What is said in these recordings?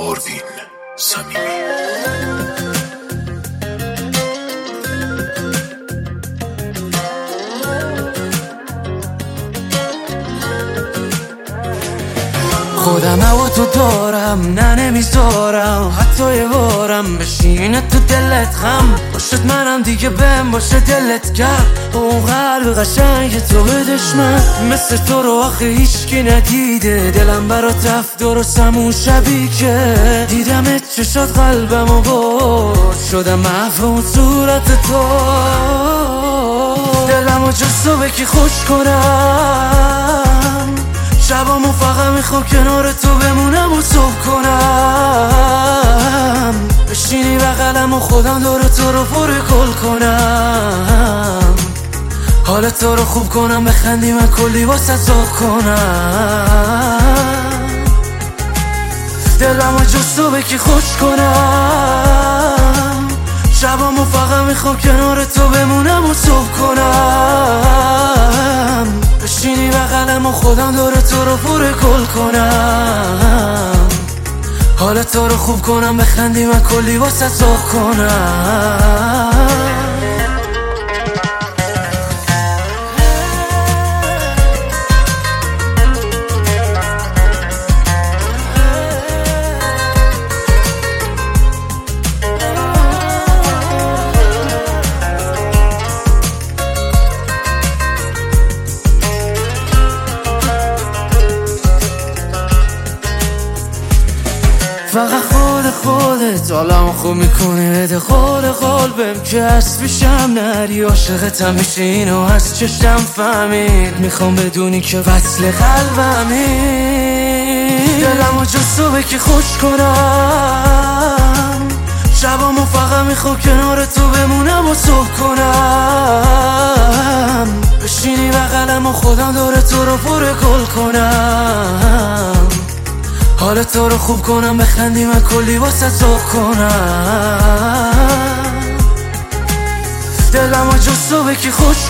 آروین صمیمی. خودم و تو دارم، نه نمیذارم حتی یه بارم بشینه تو دلت غم باشد، منم دیگه بهم باشه دلت گرم. اون قلب قشنگ تو به دشمن مثل تو رو آخه هیچکی ندیده. دلم برات رفت درستم اون شبی که دیدمت چشات قلبمو برد، شدم محو اون صورت تو. دلمو جز تو بکی خوش کنم، شبامو فقط میخوام کنار تو بمونم و صبح کنم. بشینی بغلم و خودم دور تو رو پر کل کنم، حال تو رو خوب کنم، بخندی من کلی واسه ذوق کنم. دلمو جز تو بکی خوش کنم، شبامو فقط میخوام کنار تو بمونم و صبح کنم. بشینی بغلم و خودم دور تو رو پر کل کنم، حال تو رو خوب کنم، بخندی من کلی واسه ذوق کنم. فقط خودت حالمو خوب میکنی، بده خود قلبم که از پیشم نری. عاشقتم میشه اینو از چشم فهمید، میخوام بدونی که وصل قلبمی. دلمو جز تو بکی خوش کنم، شبامو فقط میخوام کنار تو بمونم و صبح کنم. بشینی بغلم و خودم دور تو رو پر کل کنم، حال تو رو خوب کنم، بخندی من کلی واسه ذوق کنم. دلمو جز تو بکی خوش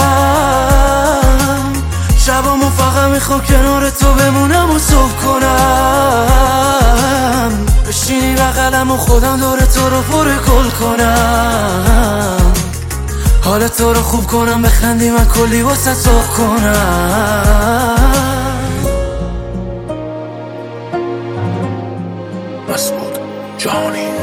کنم، شبامو فقط میخوام کنار تو بمونم و صبح کنم. بشینی بغلم و خودم دور تو رو پر کل کنم، حال تو رو خوب کنم، بخندی من کلی واسه ذوق کنم. مسعود جهانی.